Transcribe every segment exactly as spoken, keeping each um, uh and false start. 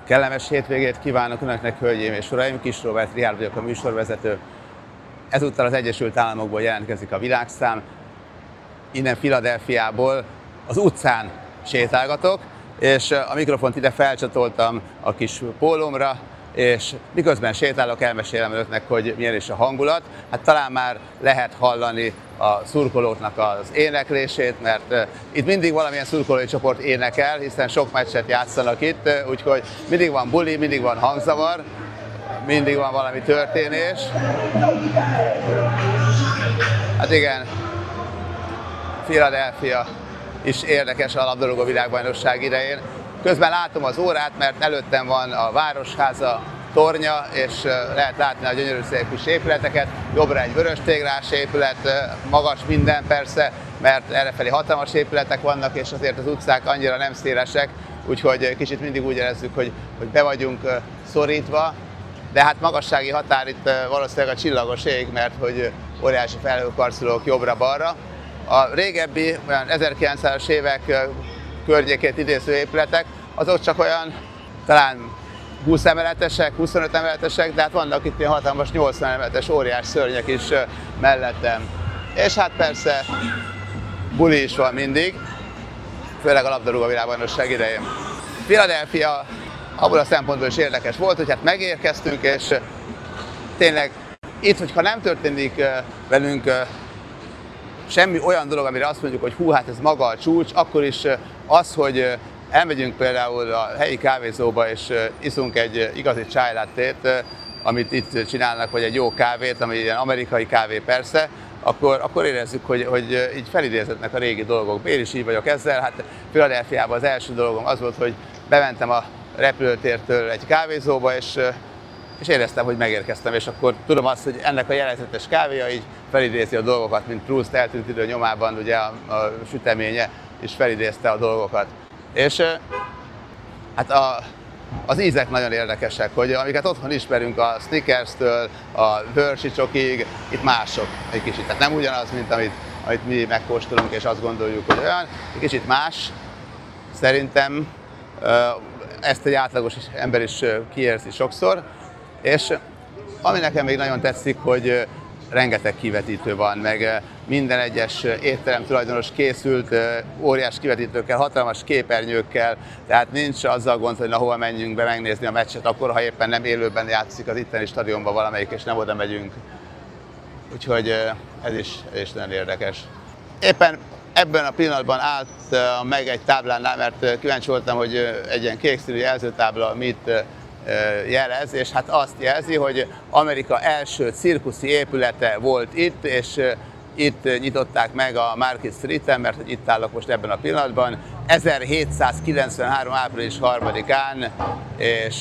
Kellemes hétvégét kívánok Önöknek, hölgyeim és uraim! Kis Róbert Richárd vagyok, a műsorvezető. Ezúttal az Egyesült Államokból jelentkezik a világszám. Innen Philadelphiából az utcán sétálgatok, és a mikrofont ide felcsatoltam a kis pólómra, és miközben sétálok, elmesélem Önöknek, hogy milyen is a hangulat. Hát talán már lehet hallani a szurkolóknak az éneklését, mert uh, itt mindig valamilyen szurkolói csoport énekel, hiszen sok meccset játszanak itt, uh, úgyhogy mindig van buli, mindig van hangzavar, mindig van valami történés. Hát igen, Philadelphia is érdekes a labdarúgó világbajnokság idején. Közben látom az órát, mert előttem van a Városháza tornya, és lehet látni a gyönyörű szép kis épületeket. Jobbra egy vöröstéglás épület, magas minden persze, mert errefelé hatalmas épületek vannak, és azért az utcák annyira nem szélesek, úgyhogy kicsit mindig úgy érezzük, hogy, hogy be vagyunk szorítva. De hát magassági határ itt valószínűleg a csillagos ég, mert hogy óriási felhőkarcolók jobbra-balra. A régebbi, olyan ezerkilencszázas évek környékét idéző épületek, azok csak olyan talán húsz emeletesek, huszonöt emeletesek, de hát vannak itt ilyen hatalmas nyolcvan emeletes óriás szörnyek is mellettem. És hát persze buli is van mindig, főleg a labdarúgó világbajnokság idején. Philadelphia abból a szempontból is érdekes volt, hogy hát megérkeztünk, és tényleg itt, hogyha nem történik velünk semmi olyan dolog, amire azt mondjuk, hogy hú, hát ez maga a csúcs, akkor is az, hogy elmegyünk például a helyi kávézóba, és iszunk egy igazi chai lattét, amit itt csinálnak, vagy egy jó kávét, ami ilyen amerikai kávé persze, akkor, akkor érezzük, hogy, hogy így felidézetnek a régi dolgok. Én is így vagyok ezzel. Hát Philadelphiában az első dolgom az volt, hogy bementem a repülőtértől egy kávézóba, és, és éreztem, hogy megérkeztem, és akkor tudom azt, hogy ennek a jellegzetes kávéja így felidézi a dolgokat, mint Proust Eltűnt idő nyomában, ugye a, a süteménye is felidézte a dolgokat. És hát a, az ízek nagyon érdekesek, hogy amiket otthon ismerünk a Snickerstől, a Hershey csokig, itt mások egy kicsit. Tehát nem ugyanaz, mint amit, amit mi megkóstolunk, és azt gondoljuk, hogy olyan, egy kicsit más. Szerintem ezt egy átlagos ember is kiérzi sokszor. És ami nekem még nagyon tetszik, hogy rengeteg kivetítő van, meg minden egyes étterem tulajdonos készült óriás kivetítőkkel, hatalmas képernyőkkel, tehát nincs azzal gond, hogy na hova menjünk be megnézni a meccset, akkor ha éppen nem élőben játszik az itteni stadionban valamelyik, és nem oda megyünk. Úgyhogy ez is, ez is nagyon érdekes. Éppen ebben a pillanatban állt meg egy táblánál, mert kíváncsi voltam, hogy egy ilyen kékszínű jelzőtábla mit jelez, és hát azt jelzi, hogy Amerika első cirkuszi épülete volt itt, és itt nyitották meg a Market Street-en, mert hogy itt állok most ebben a pillanatban, ezerhétszázkilencvenhárom. április harmadikán, és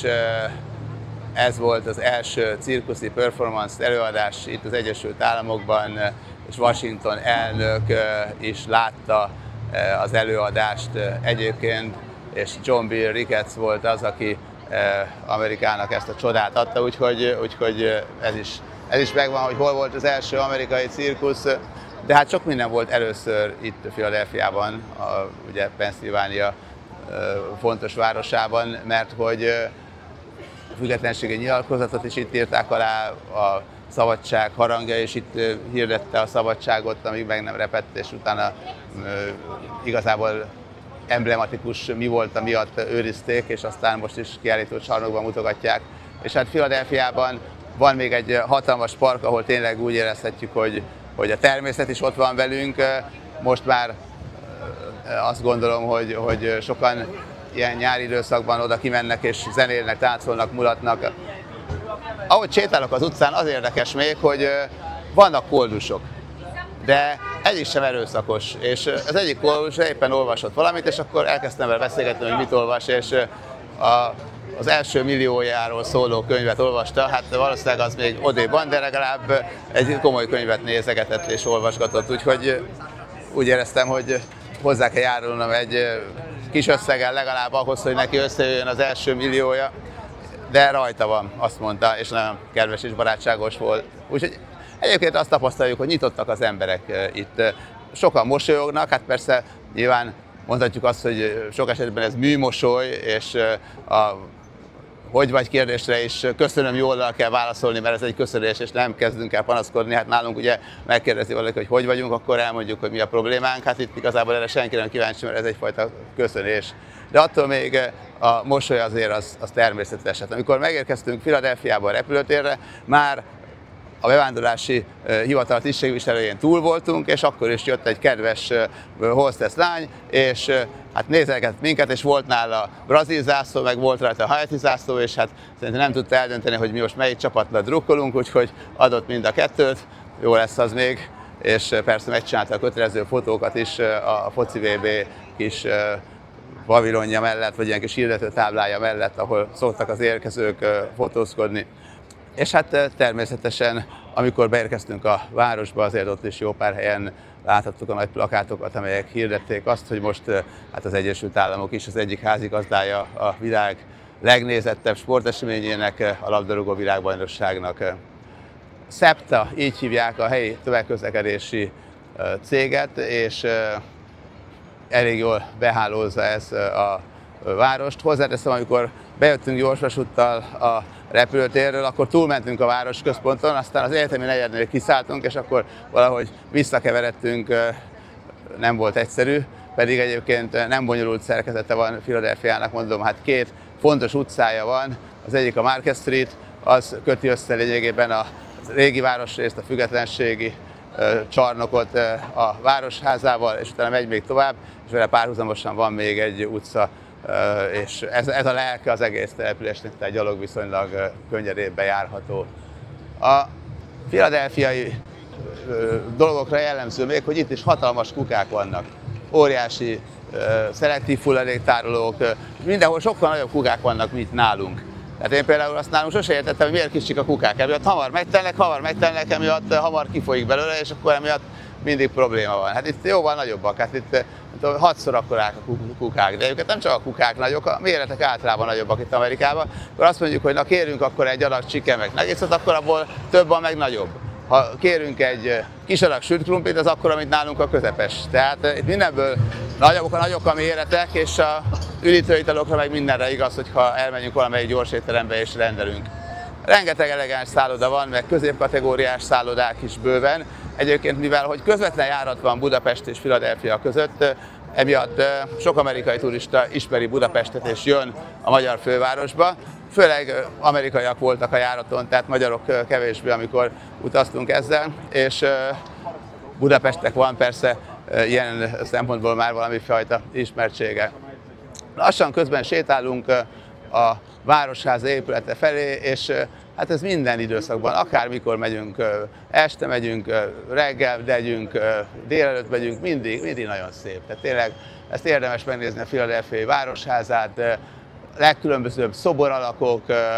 ez volt az első cirkuszi performance előadás itt az Egyesült Államokban, és Washington elnök is látta az előadást egyébként, és John B. Ricketts volt az, aki Amerikának ezt a csodát adta, úgyhogy, úgyhogy ez, is, ez is megvan, hogy hol volt az első amerikai cirkusz, de hát sok minden volt először itt Philadelphiában, a, ugye Pennsylvania fontos városában, mert hogy a függetlenségi nyilatkozatot is itt írták alá, a szabadság harangja, és itt hirdette a szabadságot, amíg meg nem repett, és utána igazából emblematikus mi volt, miatt őrizték, és aztán most is kiállító csarnokban mutogatják. És hát Philadelphiában van még egy hatalmas park, ahol tényleg úgy érezhetjük, hogy, hogy a természet is ott van velünk. Most már azt gondolom, hogy, hogy sokan ilyen nyári időszakban oda kimennek és zenélnek, táncolnak, mulatnak. Ahogy sétálok az utcán, az érdekes még, hogy vannak koldusok, de egyik sem erőszakos, és az egyik koldus éppen olvasott valamit, és akkor elkezdtem vele beszélgetni, hogy mit olvas, és a, az első milliójáról szóló könyvet olvasta, hát valószínűleg az még odébb van, de legalább egy komoly könyvet nézegetett és olvasgatott, úgyhogy úgy éreztem, hogy hozzá kell járulnom egy kis összeggel legalább ahhoz, hogy neki összejöjjön az első milliója, de rajta van, azt mondta, és nagyon kedves és barátságos volt. Úgyhogy egyébként azt tapasztaljuk, hogy nyitottak az emberek itt. Sokan mosolyognak, hát persze nyilván mondhatjuk azt, hogy sok esetben ez műmosoly, és a hogy vagy kérdésre is köszönöm jóllal kell válaszolni, mert ez egy köszönés, és nem kezdünk el panaszkodni. Hát nálunk ugye megkérdezi valaki, hogy hogy vagyunk, akkor elmondjuk, hogy mi a problémánk. Hát itt igazából erre senki nem kíváncsi, mert ez egyfajta köszönés. De attól még a mosoly azért az, az természetes. Hát amikor megérkeztünk Philadelphiába a repülőtérre, már a bevándorlási hivatal tisztségviselőjén túl voltunk, és akkor is jött egy kedves hostess lány, és hát nézelgetett minket, és volt nála brazil zászló, meg volt rajta a Haiti zászló, és hát szerintem nem tudta eldönteni, hogy mi most melyik csapatnak drukkolunk, úgyhogy adott mind a kettőt, jó lesz az még, és persze megcsinálta a kötelező fotókat is a foci vé bé kis pavilonja mellett, vagy ilyen kis hirdető táblája mellett, ahol szoktak az érkezők fotózkodni. És hát természetesen, amikor beérkeztünk a városba, azért ott is jó pár helyen láthattuk a nagy plakátokat, amelyek hirdették azt, hogy most hát az Egyesült Államok is az egyik házigazdája a világ legnézettebb sporteseményének, a labdarúgó világbajnokságnak. SEPTA, így hívják a helyi tömegközlekedési céget, és elég jól behálózza ez a várost. Hozzáteszem, amikor bejöttünk gyorsvasúttal a repülőtérről, akkor túlmentünk a városközponton, aztán az egyetemi negyednél kiszálltunk, és akkor valahogy visszakeveredtünk, nem volt egyszerű, pedig egyébként nem bonyolult szerkezete van Philadelphiának, mondom, hát két fontos utcája van, az egyik a Market Street, az köti össze lényegében a régi városrészt, a függetlenségi csarnokot a városházával, és utána megy még tovább, és vele párhuzamosan van még egy utca, és ez, ez a lelke az egész településnek, tehát gyalog viszonylag könnyedén bejárható. A philadelphiai dolgokra jellemző még, hogy itt is hatalmas kukák vannak, óriási szelektív hulladéktárolók, mindenhol sokkal nagyobb kukák vannak, mint nálunk. Tehát én például azt nálunk sose értettem, hogy miért kicsik a kukák, emiatt hamar megtelnek, hamar megtelnek, emiatt hamar kifolyik belőle, és akkor emiatt mindig probléma van. Hát itt jóval nagyobbak, hát itt hatszor akkorák a kukák, de őket nem csak a kukák nagyok, a méretek általában nagyobbak itt Amerikában. Akkor azt mondjuk, hogy na kérünk akkor egy adag chicken meg nuggetsot, akkor abból több van meg nagyobb. Ha kérünk egy kis adag sült krumplit, az akkor, mint nálunk a közepes. Tehát itt mindenből nagyobbak a nagyok a méretek, és a üdítőitalokra meg mindenre igaz, hogyha elmegyünk valamelyik gyorsétterembe és rendelünk. Rengeteg elegáns szálloda van, meg középkategóriás szállodák is bőven. Egyébként, mivel hogy közvetlen járat van Budapest és Philadelphia között, emiatt sok amerikai turista ismeri Budapestet és jön a magyar fővárosba. Főleg amerikaiak voltak a járaton, tehát magyarok kevésbé, amikor utaztunk ezzel, és Budapestnek van persze ilyen szempontból már valami fajta ismertsége. Lassan közben sétálunk a Városháza épülete felé, és hát ez minden időszakban, akármikor megyünk, este megyünk, reggel megyünk, délelőtt megyünk, mindig, mindig nagyon szép. Tehát tényleg ezt érdemes megnézni a Philadelphiai Városházát, legkülönbözőbb szoboralakok,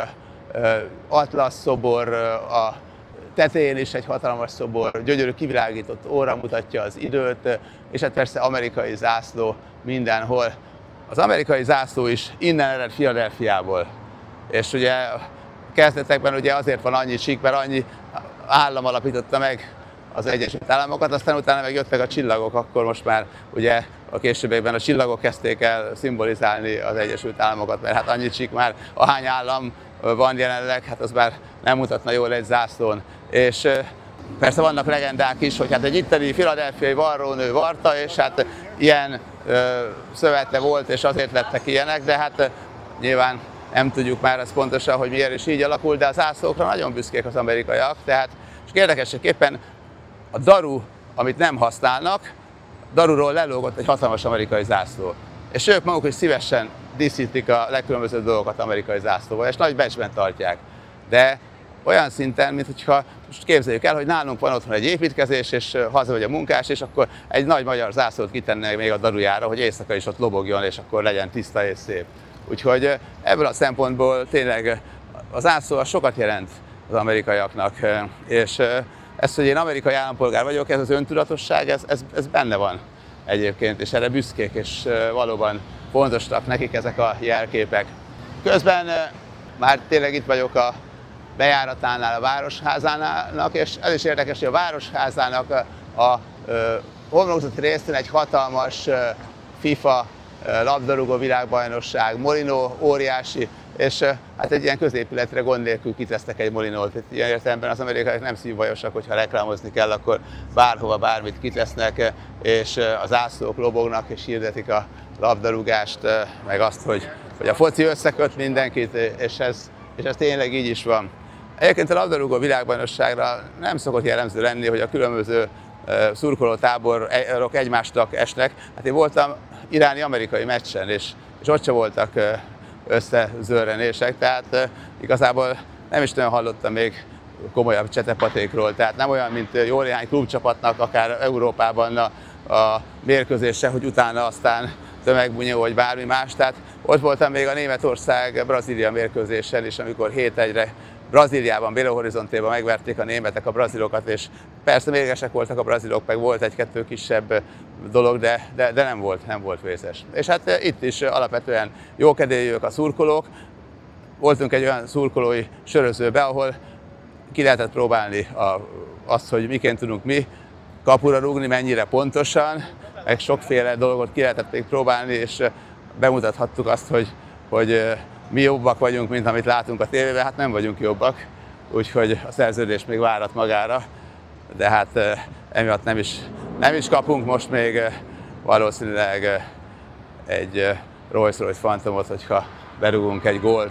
Atlasz szobor, a tetején is egy hatalmas szobor, gyönyörű kivilágított óra mutatja az időt, és hát persze amerikai zászló mindenhol. Az amerikai zászló is innen ered Philadelphiából. És ugye kezdetekben ugye azért van annyi sík, mert annyi állam alapította meg az Egyesült Államokat, aztán utána meg jöttek a csillagok, akkor most már ugye a későbbiekben a csillagok kezdték el szimbolizálni az Egyesült Államokat, mert hát annyi sík már, ahány állam van jelenleg, hát az már nem mutatna jól egy zászlón. És persze vannak legendák is, hogy hát egy itteni philadelphiai varrónő varta, és hát ilyen ö, szövete volt, és azért lettek ilyenek, de hát nyilván nem tudjuk már ezt pontosan, hogy miért is így alakult, de a zászlókra nagyon büszkék az amerikaiak, tehát és érdekességképpen a daru, amit nem használnak, daruról lelógott egy hatalmas amerikai zászló. És ők maguk is szívesen díszítik a legkülönbözőbb dolgokat amerikai zászlóval, és nagy becsben tartják. De olyan szinten, mintha most képzeljük el, hogy nálunk van otthon egy építkezés, és hazamegy a munkás, és akkor egy nagy magyar zászlót kitenne még a darujára, hogy éjszaka is ott lobogjon, és akkor legyen tiszta és szép. Úgyhogy ebből a szempontból tényleg a zászló sokat jelent az amerikaiaknak, és ez, hogy én amerikai állampolgár vagyok, ez az öntudatosság, ez, ez, ez benne van egyébként, és erre büszkék, és valóban fontosak nekik ezek a jelképek. Közben már tényleg itt vagyok a bejáratánál, a Városházának, és ez is érdekes, hogy a Városházának a, a, a homlokzati részén egy hatalmas FIFA labdarúgó világbajnokság, Molino óriási és hát egy ilyen középületre gond nélkül kitesznek egy molinót. Ilyen értelemben az amerikaiak nem szívbajosak, hogyha reklámozni kell, akkor bárhova bármit kitesznek, és az zászlók lobognak, és hirdetik a labdarúgást, meg azt, hogy, hogy a foci összeköt mindenkit, és ez, és ez tényleg így is van. Egyébként a labdarúgó világbajnokságra nem szokott jellemző lenni, hogy a különböző szurkolótáborok egymásnak esnek. Hát én voltam iráni-amerikai meccsen, és, és ott sem voltak összezörrenések, tehát igazából nem is nagyon hallottam még komolyabb csetepatékról. Tehát nem olyan, mint jó néhány klubcsapatnak, akár Európában a, a mérkőzése, hogy utána aztán tömegbunyó vagy bármi más. Tehát ott voltam még a Németország-Brazília mérkőzésen is, amikor hét egyre Brazíliában, Belo Horizontéban megverték a németek a brazilokat, és persze mérgesek voltak a brazilok, meg volt egy-kettő kisebb dolog, de, de, de nem volt, nem volt vészes. És hát itt is alapvetően jókedélyűek a szurkolók. Voltunk egy olyan szurkolói sörözőbe, ahol ki lehetett próbálni a, azt, hogy miként tudunk mi kapura rúgni, mennyire pontosan, meg sokféle dolgot ki lehetett még próbálni, és bemutathattuk azt, hogy, hogy mi jobbak vagyunk, mint amit látunk a tévében. Hát nem vagyunk jobbak, úgyhogy a szerződés még várat magára, de hát emiatt nem is, nem is kapunk most még valószínűleg egy Rolls-Royce Phantomot, hogyha berúgunk egy gólt.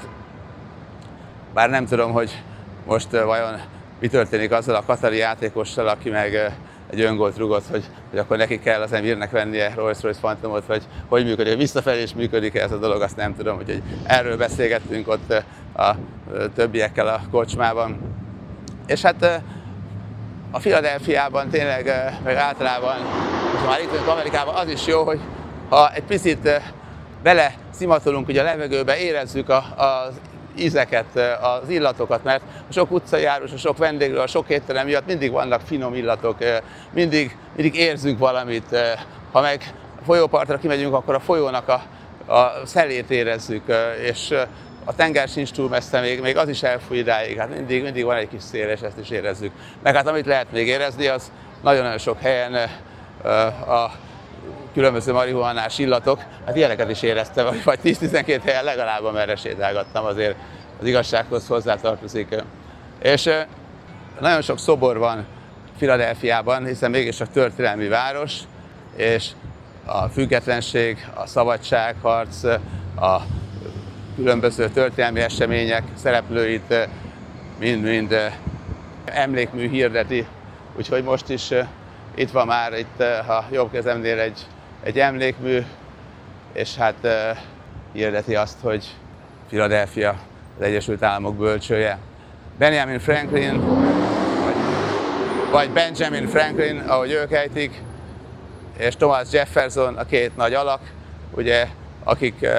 Bár nem tudom, hogy most vajon mi történik azzal a katari játékossal, aki meg egy öngólt rúgott, hogy, hogy akkor neki kell az Emirnek vennie Rolls-Royce Phantomot, vagy hogy működik, visszafelé is működik ez a dolog, azt nem tudom, úgyhogy erről beszélgettünk ott a többiekkel a kocsmában. És hát a Philadelphiában tényleg, meg általában, ha már itt vagyunk Amerikában, az is jó, hogy ha egy picit bele szimatolunk ugye a levegőbe, érezzük a, az ízeket, az illatokat, mert a sok utcajárós, a sok vendéglő, a sok étterem miatt mindig vannak finom illatok, mindig, mindig érzünk valamit. Ha meg folyópartra kimegyünk, akkor a folyónak a, a szelét érezzük, és a tenger sincs túl messze, még, még az is elfúj idáig, hát mindig, mindig van egy kis szél, és ezt is érezzük. Meg hát amit lehet még érezni, az nagyon-nagyon sok helyen a különböző marihuánás illatok, hát ilyeneket is éreztem, vagy tíz-tizenkét helyen legalább, amerre sétálgattam, azért az igazsághoz hozzátartozik. És nagyon sok szobor van Philadelphiában, hiszen mégiscsak történelmi város, és a függetlenség, a szabadságharc, a különböző történelmi események szereplőit mind-mind emlékmű hirdeti, úgyhogy most is itt van már itt a jobb kezemnél egy, egy emlékmű, és hát hirdeti azt, hogy Philadelphia az Egyesült Államok bölcsője. Benjamin Franklin, vagy, vagy Benjamin Franklin, ahogy ők ejtik, és Thomas Jefferson, a két nagy alak, ugye, akik uh,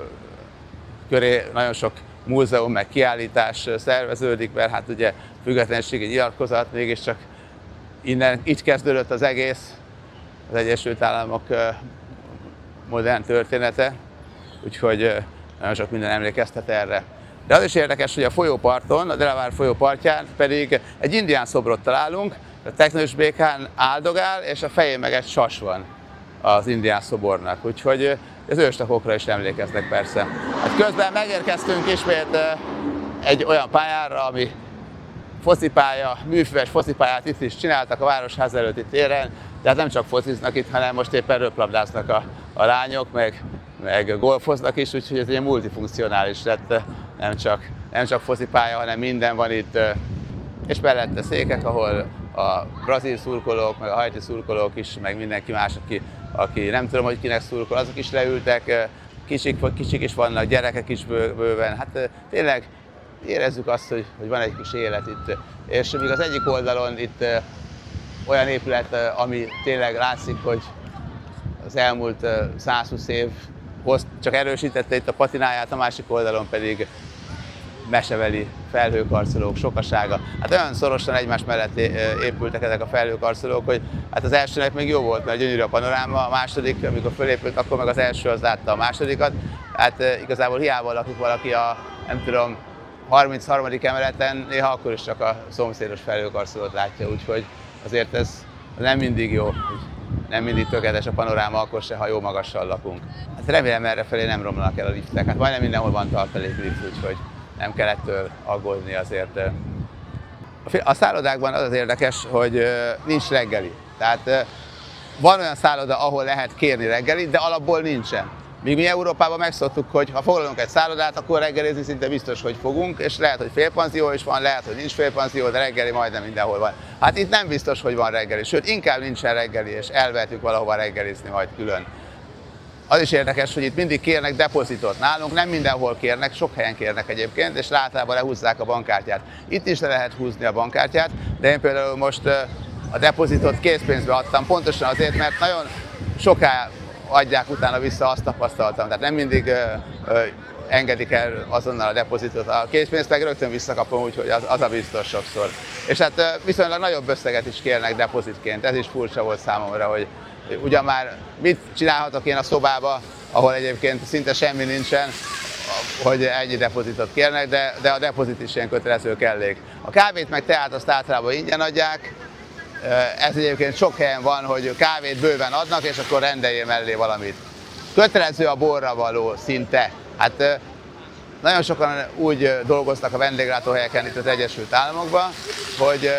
köré nagyon sok múzeum, meg kiállítás szerveződik, mert hát ugye függetlenségi nyilatkozat, mégiscsak innen így kezdődött az egész, az Egyesült Államok uh, modern története, úgyhogy uh, nagyon sok minden emlékeztet erre. De az is érdekes, hogy a folyóparton, a Delaware folyópartján pedig egy indián szobrot találunk, a teknős békán áldogál, és a fején meg egy sas van az indián szobornak. Úgyhogy az őstakokra is emlékeznek persze. Hát közben megérkeztünk ismét egy olyan pályára, ami focipálya, műfüves focipályát itt is csináltak a Városház előtti téren, de hát nem csak fociznak itt, hanem most éppen röplabdáznak a, a lányok, meg, meg golfoznak is, úgyhogy ez egy multifunkcionális lett, nem csak, nem csak focipálya, hanem minden van itt, és mellette székek, ahol a brazil szurkolók, meg a haiti szurkolók is, meg mindenki más, aki, aki nem tudom, hogy kinek szurkol, azok is leültek, kicsik, kicsik is vannak, gyerekek is bőven, hát tényleg érezzük azt, hogy, hogy van egy kis élet itt. És még az egyik oldalon itt olyan épület, ami tényleg látszik, hogy az elmúlt százhúsz év csak erősítette itt a patináját, a másik oldalon pedig meseveli felhőkarcolók sokasága. Hát olyan szorosan egymás mellett épültek ezek a felhőkarcolók, hogy hát az elsőnek még jó volt, mert gyönyörű a panoráma, a második, amikor fölépült, akkor meg az első az látta a másodikat. Hát igazából hiába lakik valaki a, nem tudom, harmincharmadik emeleten, néha akkor is csak a szomszédos felhőkarcolót látja, úgyhogy azért ez nem mindig jó. nem mindig tökéletes a panoráma, akkor se, ha jó magassal lakunk. Hát remélem errefelé nem romlanak el a liftek. Hát majdnem mindenhol van tartaléklift, úgyhogy nem kell ettől aggódni azért. A szállodákban az az érdekes, hogy nincs reggeli. Tehát van olyan szálloda, ahol lehet kérni reggelit, de alapból nincsen. Míg mi Európában megszoktuk, hogy ha foglalunk egy szállodát, akkor reggelizni szinte biztos, hogy fogunk, és lehet, hogy félpanzió is van, lehet, hogy nincs félpanzió, de reggeli majdnem mindenhol van. Hát itt nem biztos, hogy van reggeli, sőt, inkább nincsen reggeli, és elvehetjük valahova reggelizni majd külön. Az is érdekes, hogy itt mindig kérnek depozitot. Nálunk nem mindenhol kérnek, sok helyen kérnek egyébként, és általában lehúzzák a bankkártyát. Itt is le lehet húzni a bankkártyát, de én például most a depozitot készpénzbe adtam, pontosan azért, mert nagyon soká adják utána vissza, azt tapasztaltam. Tehát nem mindig ö, ö, engedik el azonnal a depozitot. A készpénzt meg rögtön visszakapom, úgyhogy az, az a biztos sokszor. És hát ö, viszonylag nagyobb összeget is kérnek depozitként. Ez is furcsa volt számomra, hogy ugyan már mit csinálhatok én a szobába, ahol egyébként szinte semmi nincsen, hogy ennyi depozitot kérnek, de, de a depozit is ilyen kötelező kellék. A kávét meg teát azt általában ingyen adják. Ez egyébként sok helyen van, hogy kávét bőven adnak, és akkor rendeljél mellé valamit. Kötelező a borra való szinte. Hát nagyon sokan úgy dolgoztak a vendéglátóhelyeken itt az Egyesült Államokban, hogy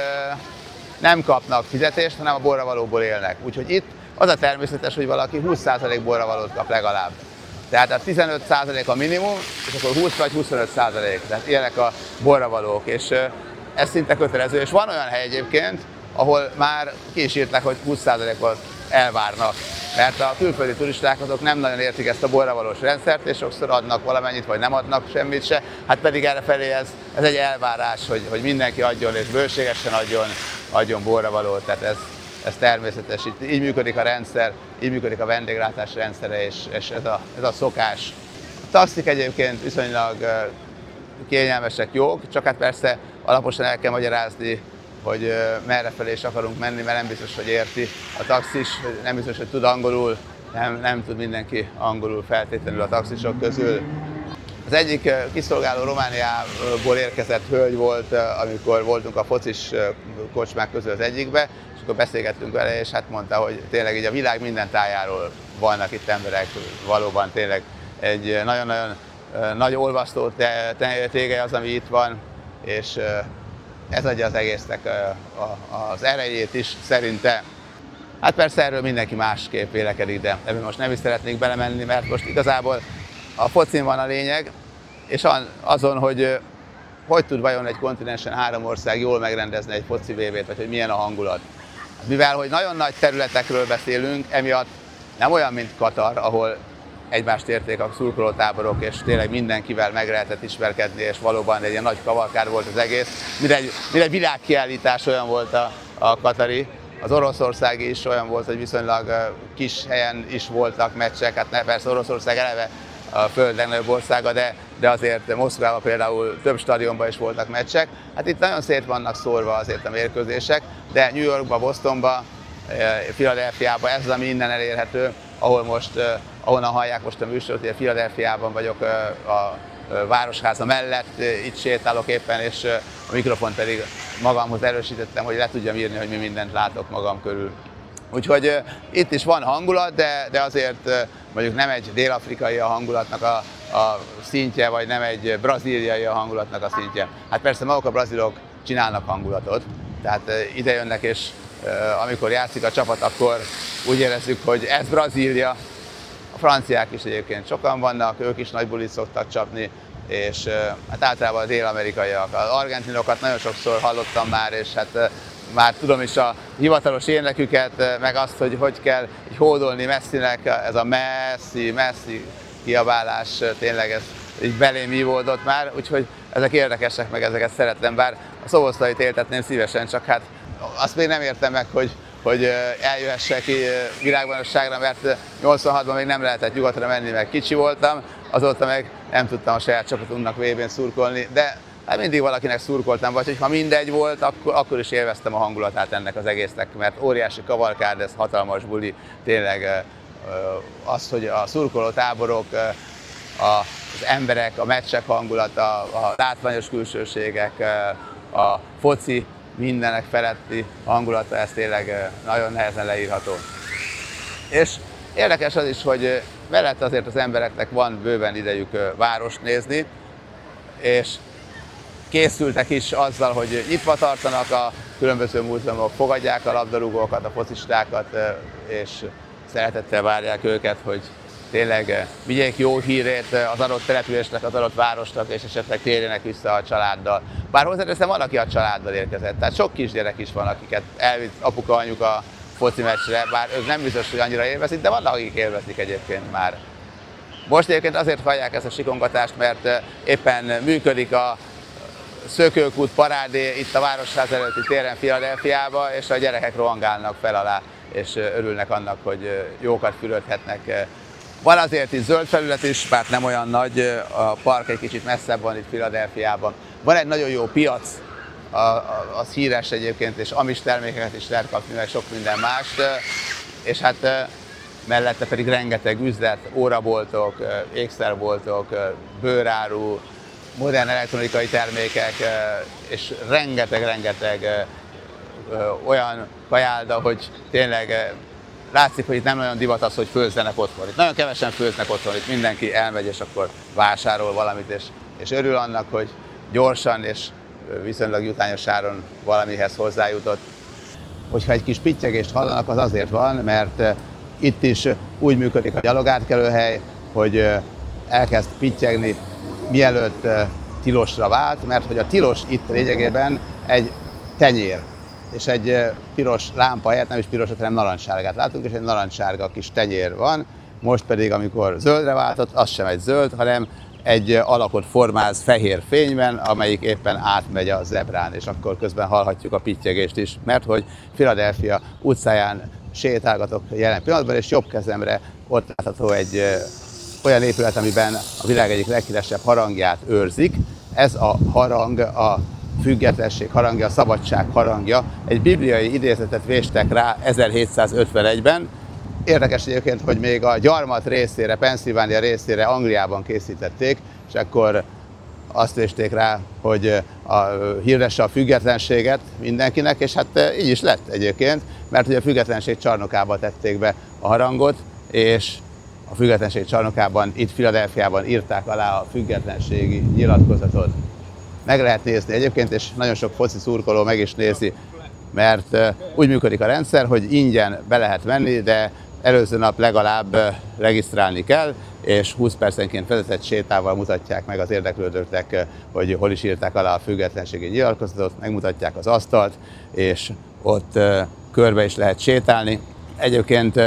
nem kapnak fizetést, hanem a borra valóból élnek. Úgyhogy itt az a természetes, hogy valaki húsz százalék borra valót kap legalább. Tehát a tizenöt százalék a minimum, és akkor húsz vagy huszonöt százalék. Tehát ilyenek a borra valók, és ez szinte kötelező. És van olyan hely egyébként, ahol már ki is írták, hogy húsz százalékot elvárnak. Mert a külföldi turisták azok nem nagyon értik ezt a borravalós rendszert, és sokszor adnak valamennyit, vagy nem adnak semmit se. Hát pedig errefelé ez, ez egy elvárás, hogy, hogy mindenki adjon, és bőségesen adjon, adjon borravalót. Tehát ez, ez természetes. Itt így működik a rendszer, így működik a vendéglátás rendszere, és, és ez, a, ez a szokás. A taxik egyébként viszonylag kényelmesek, jók, csak hát persze alaposan el kell magyarázni, hogy merrefelé is akarunk menni, mert nem biztos, hogy érti a taxis, nem biztos, hogy tud angolul, nem, nem tud mindenki angolul feltétlenül a taxisok közül. Az egyik kiszolgáló Romániából érkezett hölgy volt, amikor voltunk a focis kocsmák közül az egyikbe, és akkor beszélgettünk vele, és hát mondta, hogy tényleg így a világ minden tájáról vannak itt emberek, valóban tényleg egy nagyon-nagyon nagy olvasztó tége az, ami itt van, és ez adja az egésznek az erejét is szerinte. Hát persze erről mindenki másképp vélekedik, de ebben most nem is szeretnék belemenni, mert most igazából a focin van a lényeg, és azon, hogy hogy tud vajon egy kontinensen három ország jól megrendezni egy foci vé vét, vagy hogy milyen a hangulat. Mivel, hogy nagyon nagy területekről beszélünk, emiatt nem olyan, mint Katar, ahol egymást érték a szurkolótáborok, és tényleg mindenkivel meg lehetett ismerkedni, és valóban egy ilyen nagy kavalkád volt az egész. Mindegy, mindegy világkiállítás olyan volt a, a katari, az oroszországi is olyan volt, hogy viszonylag kis helyen is voltak meccsek, hát ne, persze Oroszország eleve a föld legnagyobb országa, de, de azért Moszkvában például több stadionban is voltak meccsek. Hát itt nagyon szét vannak szórva azért a mérkőzések, de New Yorkba, Bostonba, Philadelphiába ez az, ami innen elérhető, ahol most, ahonnan hallják most a műsort, ugye Philadelphiában vagyok a Városháza mellett, itt sétálok éppen, és a mikrofont pedig magamhoz erősítettem, hogy le tudjam írni, hogy mi mindent látok magam körül. Úgyhogy uh, itt is van hangulat, de, de azért uh, mondjuk nem egy dél-afrikai a hangulatnak a, a szintje, vagy nem egy brazíliai a hangulatnak a szintje. Hát persze maguk a brazilok csinálnak hangulatot, tehát uh, ide jönnek, és uh, amikor játszik a csapat, akkor úgy érezzük, hogy ez Brazília. A franciák is egyébként sokan vannak, ők is nagy bulit szoktak csapni, és uh, hát általában a dél-amerikaiak. Az argentinokat nagyon sokszor hallottam már, és hát uh, már tudom is a hivatalos éneküket, meg azt, hogy hogy kell így hódolni Messinek, ez a Messi, Messi kiabálás, tényleg ez így belém ívódott már, úgyhogy ezek érdekesek, meg ezeket szeretem, bár a szoboszlait éltetném szívesen, csak hát azt még nem értem meg, hogy, hogy eljöhessek ki világbajnokságra, mert nyolcvanhatban még nem lehetett nyugatra menni, meg kicsi voltam, azóta meg nem tudtam a saját csapatunknak vé bén szurkolni, de hát mindig valakinek szurkoltam, vagy ha mindegy volt, akkor, akkor is élveztem a hangulatát ennek az egésznek, mert óriási kavalkád, ez hatalmas buli, tényleg az, hogy a szurkoló táborok, az emberek, a meccsek hangulata, a látványos külsőségek, a foci mindenek feletti hangulata, ez tényleg nagyon nehezen leírható. És érdekes az is, hogy mellett azért az embereknek van bőven idejük várost nézni, és készültek is azzal, hogy nyitva tartanak a különböző múzeumok, fogadják a labdarúgókat, a focistákat, és szeretettel várják őket, hogy tényleg vigyék jó hírét az adott településnek, az adott városnak, és esetleg térjenek vissza a családdal. Bár hozzáteszem, van, aki a családdal érkezett, tehát sok kisgyerek is van, akiket elvitt apuka, anyuka foci meccsre, bár ők nem biztos, hogy annyira élvezik, de vannak, akik élvezik egyébként már. Most egyébként azért hallják ezt a sikongatást, mert éppen működik a szökőkút parádé itt a Városháza előtti téren Philadelphiába, és a gyerekek rohangálnak fel alá, és örülnek annak, hogy jókat fürödhetnek. Van azért itt zöld felület is, bár nem olyan nagy, a park egy kicsit messzebb van itt Philadelphiában. Van egy nagyon jó piac, az híres egyébként, és amis termékeket is lehet kapni, meg sok minden mást, és hát mellette pedig rengeteg üzlet, óraboltok, ékszerboltok, bőráru, modern elektronikai termékek, és rengeteg-rengeteg olyan kajálda, hogy tényleg látszik, hogy itt nem nagyon divat az, hogy főzzenek otthon. Itt nagyon kevesen főznek otthon, itt mindenki elmegy, és akkor vásárol valamit, és, és örül annak, hogy gyorsan és viszonylag jutányos áron valamihez hozzájutott. Hogyha egy kis pittyegést hallanak, az azért van, mert itt is úgy működik a gyalogátkelőhely, hogy elkezd pittyegni, mielőtt tilosra vált, mert hogy a tilos itt lényegében egy tenyér, és egy piros lámpa helyett nem is pirosat, hanem narancssárgát látunk, és egy narancssárga kis tenyér van. Most pedig, amikor zöldre váltott, az sem egy zöld, hanem egy alakot formáz fehér fényben, amelyik éppen átmegy a zebrán, és akkor közben hallhatjuk a pittyegést is, mert hogy Philadelphia utcáján sétálgatok jelen pillanatban, és jobb kezemre ott látható egy olyan épület, amiben a világ egyik leghíresebb harangját őrzik. Ez a harang a függetlenség harangja, a szabadság harangja. Egy bibliai idézetet véstek rá ezerhétszázötvenegyben. Érdekes egyébként, hogy még a gyarmat részére, Pennsylvania részére Angliában készítették, és akkor azt vésték rá, hogy a, hirdesse a függetlenséget mindenkinek, és hát így is lett egyébként, mert ugye a függetlenség csarnokába tették be a harangot, és a függetlenség csarnokában, itt Philadelphiában írták alá a függetlenségi nyilatkozatot. Meg lehet nézni egyébként, és nagyon sok foci szurkoló meg is nézi, mert úgy működik a rendszer, hogy ingyen be lehet menni, de előző nap legalább regisztrálni kell, és húsz percenként vezetett sétával mutatják meg az érdeklődőknek, hogy hol is írták alá a függetlenségi nyilatkozatot, megmutatják az asztalt, és ott körbe is lehet sétálni. Egyébként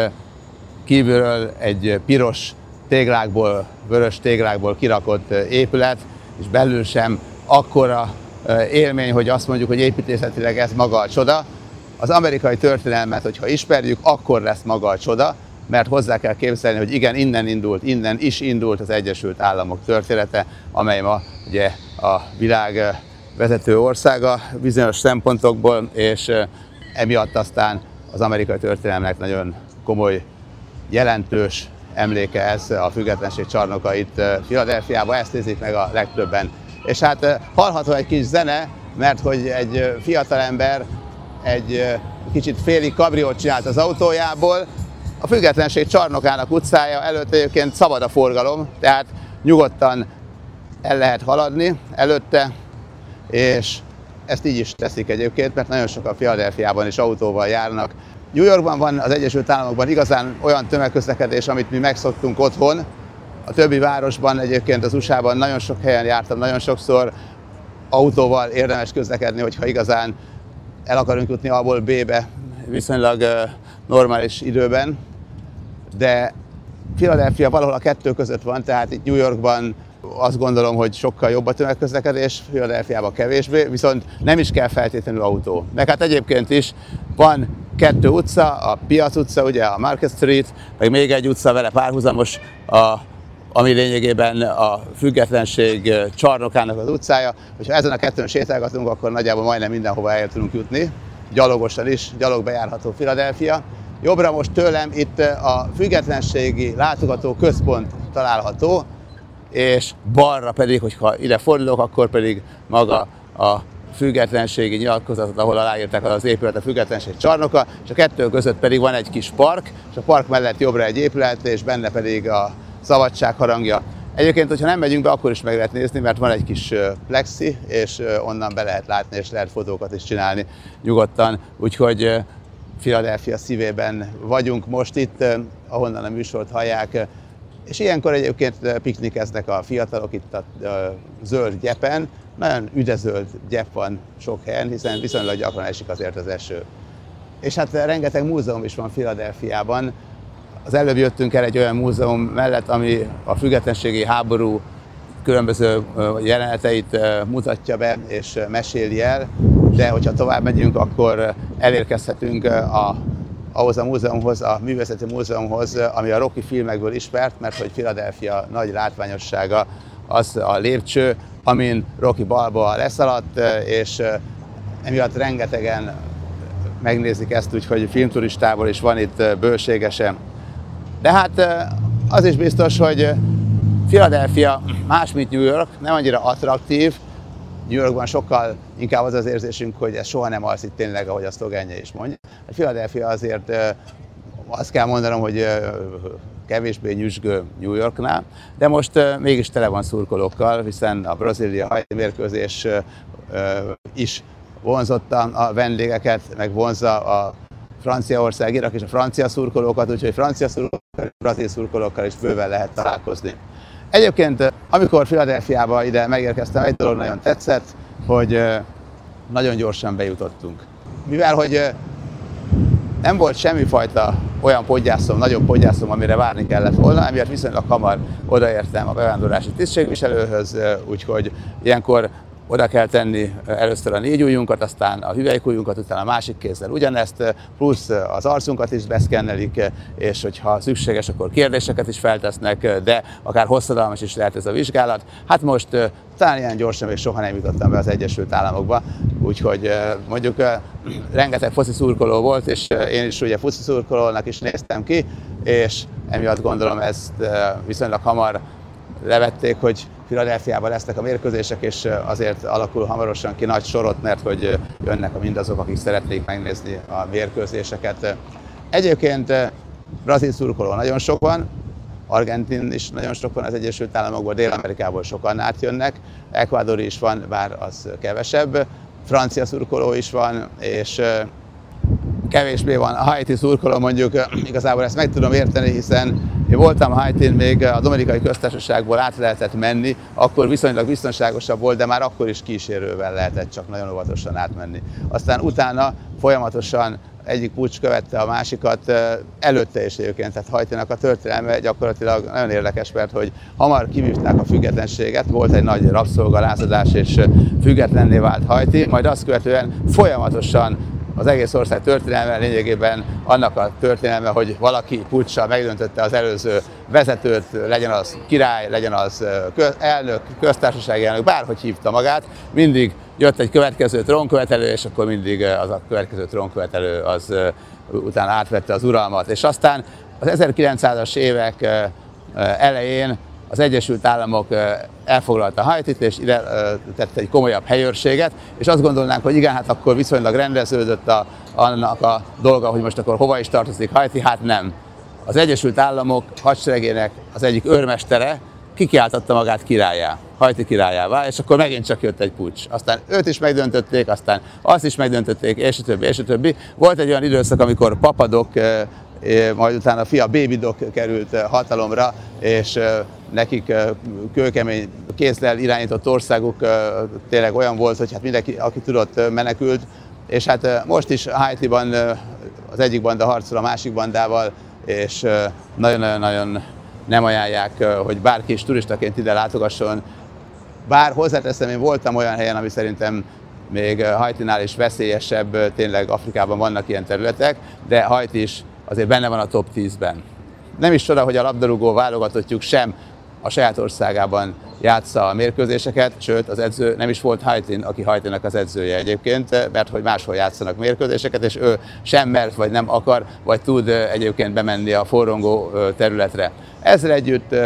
kívülről egy piros téglákból, vörös téglákból kirakott épület, és belül sem akkora élmény, hogy azt mondjuk, hogy építészetileg ez maga a csoda. Az amerikai történelmet, hogyha ismerjük, akkor lesz maga a csoda, mert hozzá kell képzelni, hogy igen, innen indult, innen is indult az Egyesült Államok története, amely ma ugye a világ vezető országa bizonyos szempontokból, és emiatt aztán az amerikai történelemnek nagyon komoly, jelentős emléke ez, a függetlenség csarnoka itt Philadelphiában, ezt nézik meg a legtöbben. És hát hallható egy kis zene, mert hogy egy fiatalember egy kicsit félig kabriót csinált az autójából. A függetlenség csarnokának utcája előtt egyébként szabad a forgalom, tehát nyugodtan el lehet haladni előtte, és ezt így is teszik egyébként, mert nagyon sokan Philadelphiában is autóval járnak. New Yorkban van, az Egyesült Államokban igazán olyan tömegközlekedés, amit mi megszoktunk otthon. A többi városban, egyébként az u es á-ban nagyon sok helyen jártam, nagyon sokszor autóval érdemes közlekedni, hogyha igazán el akarunk jutni A-ból B-be viszonylag normális időben. De Philadelphia valahol a kettő között van, tehát itt New Yorkban azt gondolom, hogy sokkal jobb a tömegközlekedés, Philadelphiában kevésbé, viszont nem is kell feltétlenül autó. Meg hát egyébként is van kettő utca, a Piac utca, ugye a Market Street, meg még egy utca vele párhuzamos, a, ami lényegében a függetlenség csarnokának az utcája. Hogyha ezen a kettőn sétálgatunk, akkor nagyjából majdnem mindenhova el tudunk jutni, gyalogosan is, gyalog bejárható Philadelphia. Jobbra most tőlem itt a függetlenségi látogató központ található, és balra pedig, hogyha ide fordulok, akkor pedig maga a függetlenségi nyilatkozatot, ahol aláírták az épület a függetlenség csarnoka, és a kettő között pedig van egy kis park, és a park mellett jobbra egy épület, és benne pedig a szabadság harangja. Egyébként, hogyha nem megyünk be, akkor is meg lehet nézni, mert van egy kis plexi, és onnan be lehet látni, és lehet fotókat is csinálni nyugodtan. Úgyhogy Philadelphia szívében vagyunk most itt, ahonnan a műsort hallják. És ilyenkor egyébként piknikeznek a fiatalok itt a zöld gyepen. Nagyon üdezöld gyep van sok helyen, hiszen viszonylag gyakran esik azért az eső. És hát rengeteg múzeum is van Philadelphiában. Az előbb jöttünk el egy olyan múzeum mellett, ami a függetlenségi háború különböző jeleneteit mutatja be és meséli el, de hogyha tovább megyünk, akkor elérkezhetünk a, ahhoz a múzeumhoz, a Művészeti Múzeumhoz, ami a Rocky filmekből ismert, mert hogy Philadelphia nagy látványossága az a lépcső, amin Rocky Balboa leszaladt, és emiatt rengetegen megnézik ezt, úgyhogy filmturistából is van itt bőségesen. De hát az is biztos, hogy Philadelphia más, mint New York, nem annyira attraktív. New Yorkban sokkal inkább az az érzésünk, hogy ez soha nem alszik tényleg, ahogy a szlogenje is mondja. A Philadelphia azért azt kell mondanom, hogy kevésbé nyüzsgő New Yorknál, de most mégis tele van szurkolókkal, hiszen a Brazília-Haiti mérkőzés is vonzotta a vendégeket, meg vonzza a Franciaország, Irak és a francia szurkolókat, úgyhogy francia szurkolókkal, brazil szurkolókkal is bőven lehet találkozni. Egyébként, amikor Philadelphiába ide megérkeztem, egy dolog nagyon tetszett, hogy nagyon gyorsan bejutottunk. Mivel, hogy nem volt semmifajta olyan podgyászom, nagyobb podgyászom, amire várni kellett volna, emiatt viszonylag hamar odaértem a bevándorlási tisztségviselőhöz, úgyhogy ilyenkor oda kell tenni először a négy ujjunkat, aztán a hüvelykujjunkat, utána a másik kézzel ugyanezt, plusz az arcunkat is beszkennelik, és hogyha szükséges, akkor kérdéseket is feltesznek, de akár hosszadalmas is lehet ez a vizsgálat. Hát most talán ilyen gyorsan még soha nem jutottam be az Egyesült Államokba, úgyhogy mondjuk rengeteg foci szurkoló volt, és én is ugye foci szurkolónak is néztem ki, és emiatt gondolom ezt viszonylag hamar levették, hogy Philadelphiában lesznek a mérkőzések, és azért alakul hamarosan ki nagy sorot, mert hogy jönnek mindazok, akik szeretnék megnézni a mérkőzéseket. Egyébként brazil szurkoló nagyon sok van, argentin is nagyon sok van az Egyesült Államokból, Dél-Amerikából sokan átjönnek, ekvádori is van, bár az kevesebb, francia szurkoló is van, és kevésbé van a haiti szurkoló, mondjuk igazából ezt meg tudom érteni, hiszen én voltam Haitin, még a Dominikai Köztársaságból át lehetett menni, akkor viszonylag biztonságosabb volt, de már akkor is kísérővel lehetett csak nagyon óvatosan átmenni. Aztán utána folyamatosan egyik puccs követte a másikat, előtte is egyébként, tehát Haitinak a történelme gyakorlatilag nagyon érdekes, mert hogy hamar kivívták a függetlenséget, volt egy nagy rabszolgalázadás és függetlenné vált Haiti, majd azt követően folyamatosan az egész ország történelme lényegében annak a történelme, hogy valaki puccsal megdöntötte az előző vezetőt, legyen az király, legyen az elnök, köztársasági elnök, bárhogy hívta magát, mindig jött egy következő trónkövetelő, és akkor mindig az a következő trónkövetelő az utána átvette az uralmat. És aztán az ezerkilencszázas évek elején az Egyesült Államok elfoglalta Haitit, és ide tette egy komolyabb helyőrséget, és azt gondolnánk, hogy igen, hát akkor viszonylag rendeződött a, annak a dolga, hogy most akkor hova is tartozik Haiti, hát nem. Az Egyesült Államok hadseregének az egyik őrmestere kikiáltotta magát királyá, Haiti királyává, és akkor megint csak jött egy puccs. Aztán őt is megdöntötték, aztán azt is megdöntötték, és a többi, és a többi. Volt egy olyan időszak, amikor Papadok, majd utána a fia Baby Doc került hatalomra, és nekik kőkemény kézzel irányított országuk tényleg olyan volt, hogy hát mindenki, aki tudott, menekült. És hát most is Haitiban az egyik banda harcol a másik bandával, és nagyon-nagyon nem ajánlják, hogy bárki is turistaként ide látogasson. Bár hozzáteszem, én voltam olyan helyen, ami szerintem még Haitinál is veszélyesebb, tényleg Afrikában vannak ilyen területek, de Haiti is azért benne van a top tízben. Nem is csoda, hogy a labdarúgó válogatottjuk sem a saját országában játsza a mérkőzéseket, sőt az edző nem is volt Haitin, aki Haitinak az edzője egyébként, mert hogy máshol játszanak mérkőzéseket, és ő sem mert, vagy nem akar, vagy tud egyébként bemenni a forrongó területre. Ezzel együtt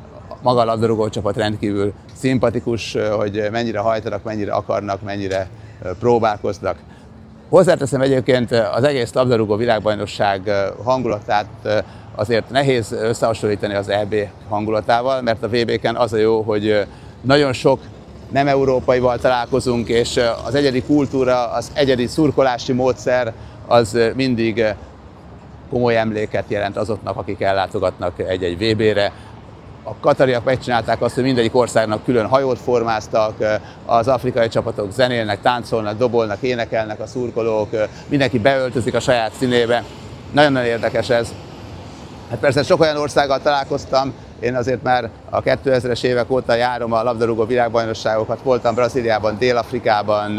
maga a labdarúgó csapat rendkívül szimpatikus, hogy mennyire hajtanak, mennyire akarnak, mennyire próbálkoznak. Hozzáteszem egyébként az egész labdarúgó világbajnokság hangulatát azért nehéz összehasonlítani az é bé hangulatával, mert a vé béken az a jó, hogy nagyon sok nem európaival találkozunk, és az egyedi kultúra, az egyedi szurkolási módszer az mindig komoly emléket jelent azoknak, akik ellátogatnak egy-egy vé bére. A katariak megcsinálták azt, hogy mindegyik országnak külön hajót formáztak, az afrikai csapatok zenélnek, táncolnak, dobolnak, énekelnek a szurkolók, mindenki beöltözik a saját színébe. Nagyon-nagyon érdekes ez. Hát persze sok olyan országgal találkoztam, én azért már a kétezres évek óta járom a labdarúgó világbajnokságokat, voltam Brazíliában, Dél-Afrikában,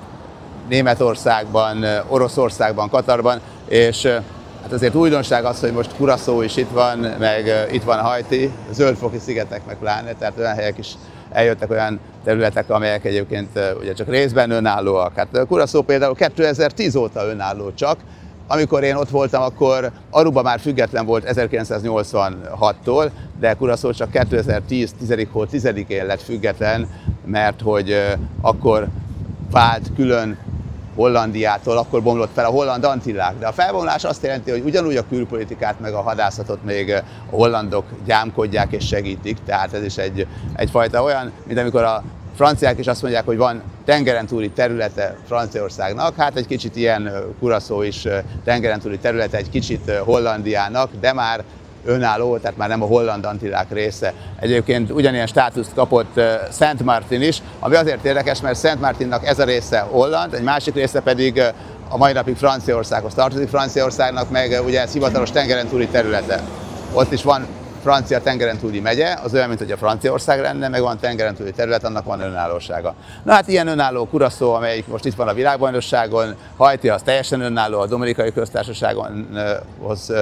Németországban, Oroszországban, Katarban, és hát azért újdonság az, hogy most Curaçao is itt van, meg itt van Haiti, Zöld-foki szigetek meg pláne, tehát olyan helyek is eljöttek, olyan területek, amelyek egyébként ugye csak részben önállóak. Hát Curaçao például kétezer-tíz óta önálló csak. Amikor én ott voltam, akkor Aruba már független volt ezerkilencszáznyolcvanhattól, de Curaçao csak kétezer-tíz. hó tizedikén lett független, mert hogy akkor vált külön Hollandiától, akkor bomlott fel a holland Antillák. De a felbomlás azt jelenti, hogy ugyanúgy a külpolitikát meg a hadászatot még a hollandok gyámkodják és segítik, tehát ez is egy, egyfajta olyan, mint amikor a franciák is azt mondják, hogy van tengeren túli területe Franciaországnak, hát egy kicsit ilyen Curaçao is tengeren túli területe egy kicsit Hollandiának, de már önálló, tehát már nem a holland Antillák része. Egyébként ugyanilyen státuszt kapott Saint Martin is, ami azért érdekes, mert Saint Martinnak ez a része holland, egy másik része pedig a mai napig Franciaországhoz tartozik, Franciaországnak meg ugye ez hivatalos tengeren túli területe. Ott is van francia tengeren túli megye, az olyan, mint hogy a Franciaország lenne, meg van tengeren túli terület, annak van önállósága. Na hát ilyen önálló Curaçao, amelyik most itt van a világbajnokságon, Haiti az teljesen önálló, a Dominikai Köztársasághoz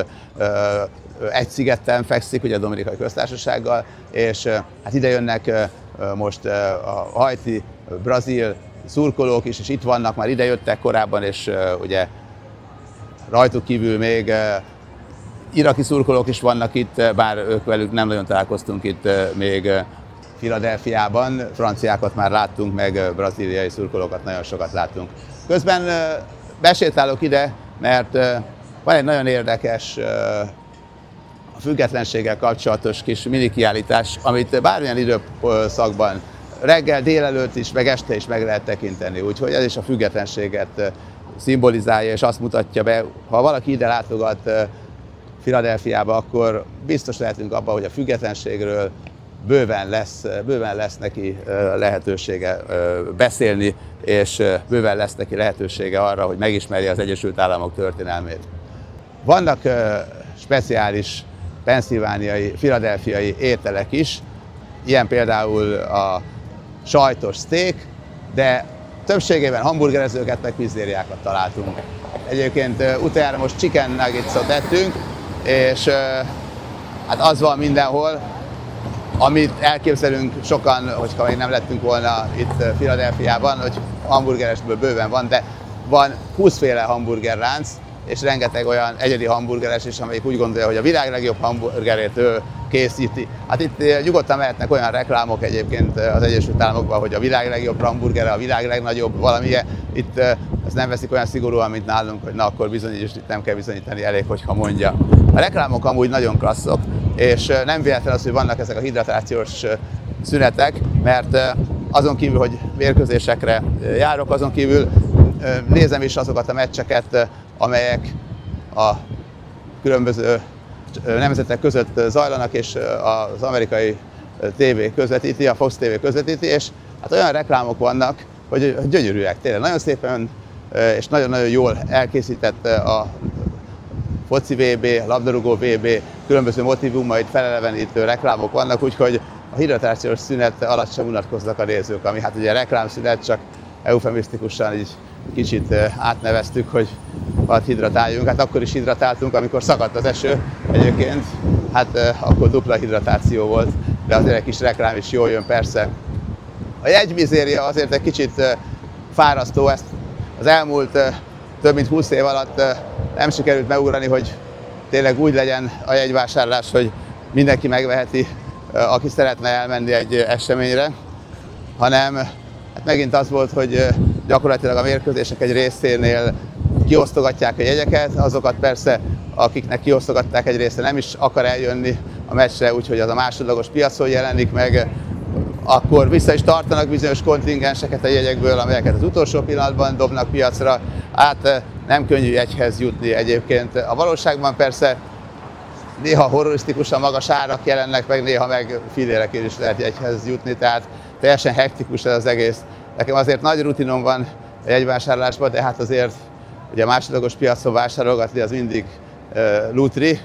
egy szigeten fekszik, ugye a Dominikai Köztársasággal, és hát ide jönnek most a haiti, brazil szurkolók is, és itt vannak, már ide jöttek korábban, és ugye rajtuk kívül még iraki szurkolók is vannak itt, bár ők velük nem nagyon találkoztunk itt még Philadelphiában. Franciákat már láttunk, meg brazíliai szurkolókat nagyon sokat láttunk. Közben besétálok ide, mert van egy nagyon érdekes a függetlenséggel kapcsolatos kis minikiállítás, amit bármilyen időszakban, reggel, délelőtt is, meg este is meg lehet tekinteni. Úgyhogy ez is a függetlenséget szimbolizálja, és azt mutatja be, ha valaki ide látogat Philadelphiába, akkor biztos lehetünk abban, hogy a függetlenségről bőven lesz, bőven lesz neki lehetősége beszélni, és bőven lesz neki lehetősége arra, hogy megismerje az Egyesült Államok történelmét. Vannak speciális pennsylvániai, philadelphiai ételek is, ilyen például a sajtos steak, de többségében hamburgerezőket meg pizzériákat találtunk. Egyébként utána most chicken nuggetsot ettünk, és hát az van mindenhol, amit elképzelünk sokan, hogyha még nem lettünk volna itt Philadelphiában, hogy hamburgeresből bőven van, de van húszféle hamburgerránc, és rengeteg olyan egyedi hamburgeres is, amelyik úgy gondolja, hogy a világ legjobb hamburgerét ő készíti. Hát itt nyugodtan mehetnek olyan reklámok egyébként az Egyesült Államokban, hogy a világ legjobb hamburgere, a világ legnagyobb valamilyen. Itt ezt nem veszik olyan szigorúan, mint nálunk, hogy na akkor bizonyíts, és itt nem kell bizonyítani, elég, hogyha mondja. A reklámok amúgy nagyon klasszok, és nem véletlen az, hogy vannak ezek a hidratációs szünetek, mert azon kívül, hogy mérkőzésekre járok, azon kívül nézem is azokat a meccseket, amelyek a különböző nemzetek között zajlanak, és az amerikai tévé közvetíti, a Fox té vé közvetíti, és hát olyan reklámok vannak, hogy gyönyörűek, tényleg nagyon szépen és nagyon-nagyon jól elkészített a foci vé bé, labdarúgó vé bé, különböző motivumait felelevenítő reklámok vannak, úgyhogy a hidratációs szünet alatt sem unatkoznak a nézők, ami hát ugye reklámszünet, csak eufemisztikusan így kicsit átneveztük, hogy hadd hidratáljunk. Hát akkor is hidratáltunk, amikor szakadt az eső egyébként, hát akkor dupla hidratáció volt, de azért egy kis reklám is jól jön persze. A jegymizéria azért egy kicsit fárasztó, ezt az elmúlt több mint húsz év alatt nem sikerült megugrani, hogy tényleg úgy legyen a jegyvásárlás, hogy mindenki megveheti, aki szeretne elmenni egy eseményre, hanem hát megint az volt, hogy gyakorlatilag a mérkőzések egy részénél kiosztogatják a jegyeket, azokat persze, akiknek kiosztogatták egy része, nem is akar eljönni a meccsre, úgyhogy az a másodlagos piacon jelenik meg, akkor vissza is tartanak bizonyos kontingenseket a jegyekből, amelyeket az utolsó pillanatban dobnak piacra. Hát nem könnyű jegyhez jutni egyébként. A valóságban persze néha horrorisztikusan magas árak jelennek meg, néha meg fillérekért is lehet jegyhez jutni, tehát teljesen hektikus ez az egész. Nekem azért nagy rutinom van a jegyvásárlásban, de hát azért ugye a másodlagos piacon vásárolgatni az mindig uh, lutri.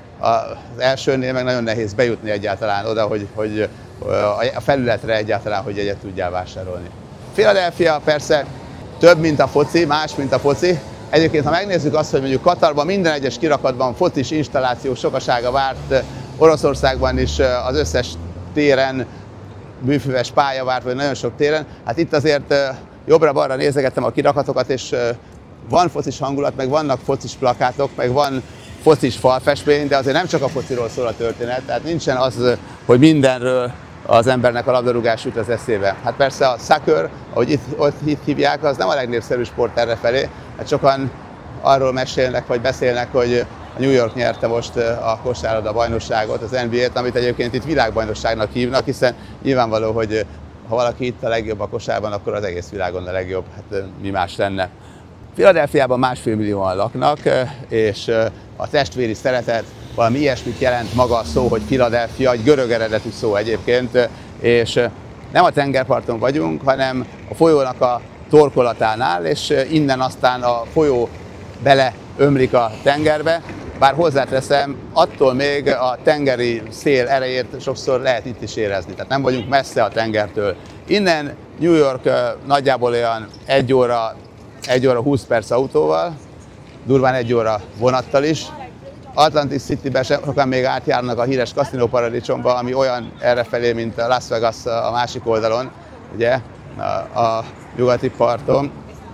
Az elsőnél meg nagyon nehéz bejutni egyáltalán oda, hogy, hogy a felületre egyáltalán, hogy jegyet tudjál vásárolni. Philadelphia persze több, mint a foci, más, mint a foci. Egyébként, ha megnézzük azt, hogy mondjuk Katarban minden egyes kirakatban focis installációk sokasága várt, Oroszországban is az összes téren műfüves pálya várt, vagy nagyon sok téren, hát itt azért jobbra-balra nézegettem a kirakatokat, és van focis hangulat, meg vannak focis plakátok, meg van focis falfestmény, de azért nem csak a fociról szól a történet, tehát nincsen az, hogy mindenről az embernek a labdarúgás jut az eszébe. Hát persze a soccer, ahogy itt, ott itt hívják, az nem a legnépszerűbb sport errefelé, hát sokan arról mesélnek, vagy beszélnek, hogy a New York nyerte most a kosárlabda bajnokságot, az en bé á-t, amit egyébként itt világbajnokságnak hívnak, hiszen nyilvánvaló, hogy ha valaki itt a legjobb a kosárban, akkor az egész világon a legjobb, hát mi más lenne. Philadelphiában másfél millióan laknak, és a testvéri szeretet, valami ilyesmit jelent maga a szó, hogy Philadelphia, egy görög eredetű szó egyébként, és nem a tengerparton vagyunk, hanem a folyónak a torkolatánál, és innen aztán a folyó bele ömlik a tengerbe, bár hozzáteszem, attól még a tengeri szél erejét sokszor lehet itt is érezni, tehát nem vagyunk messze a tengertől. Innen New York nagyjából olyan egy óra, egy óra húsz perc autóval, durván egy óra vonattal is. Atlantic Cityben sokan még átjárnak a híres Casino Paradicsomba, ami olyan errefelé, mint a Las Vegas a másik oldalon, ugye, a, a nyugati parton,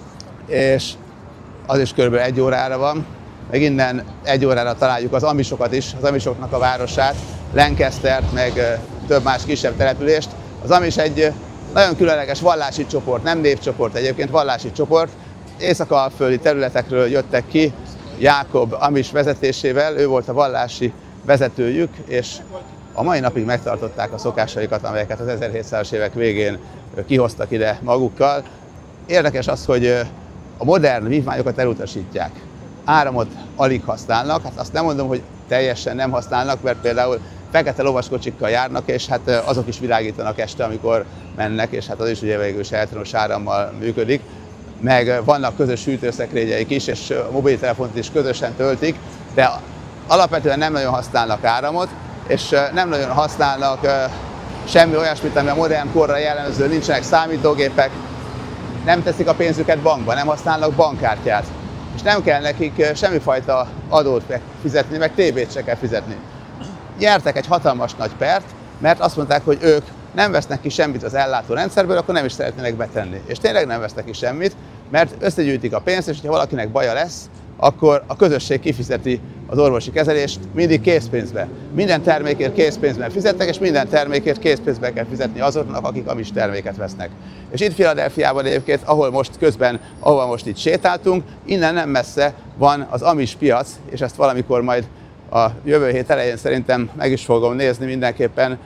és az is kb. egy órára van. Meg innen egy órára találjuk az amisokat is, az amisoknak a városát, Lancastert, meg több más kisebb települést. Az amis egy nagyon különleges vallási csoport, nem népcsoport egyébként, vallási csoport. Észak-alföldi területekről jöttek ki Jákob amis vezetésével, ő volt a vallási vezetőjük, és a mai napig megtartották a szokásaikat, amelyeket az ezerhétszázas évek végén kihoztak ide magukkal. Érdekes az, hogy a modern vívmányokat elutasítják. Áramot alig használnak, hát azt nem mondom, hogy teljesen nem használnak, mert például fekete lovaskocsikkal járnak, és hát azok is világítanak este, amikor mennek, és hát az is ugye végül is elektromos árammal működik. Meg vannak közös hűtőszekrényeik is, és a mobiltelefont is közösen töltik, de alapvetően nem nagyon használnak áramot, és nem nagyon használnak semmi olyasmit, ami a modern korra jellemző, nincsenek számítógépek, nem teszik a pénzüket bankba, nem használnak bankkártyát, és nem kell nekik semmifajta adót fizetni, meg té bét se kell fizetni. Nyertek egy hatalmas nagy pert, mert azt mondták, hogy ők nem vesznek ki semmit az ellátórendszerből, akkor nem is szeretnének betenni. És tényleg nem vesznek ki semmit, mert összegyűjtik a pénzt, és ha valakinek baja lesz, akkor a közösség kifizeti az orvosi kezelést mindig készpénzbe. Minden termékért készpénzben fizetnek, és minden termékért készpénzben kell fizetni azoknak, akik amis terméket vesznek. És itt Philadelphiában egyébként, ahol most közben, ahol most itt sétáltunk, innen nem messze van az amis piac, és ezt valamikor majd a jövő hét elején szerintem meg is fogom nézni mindenképpen,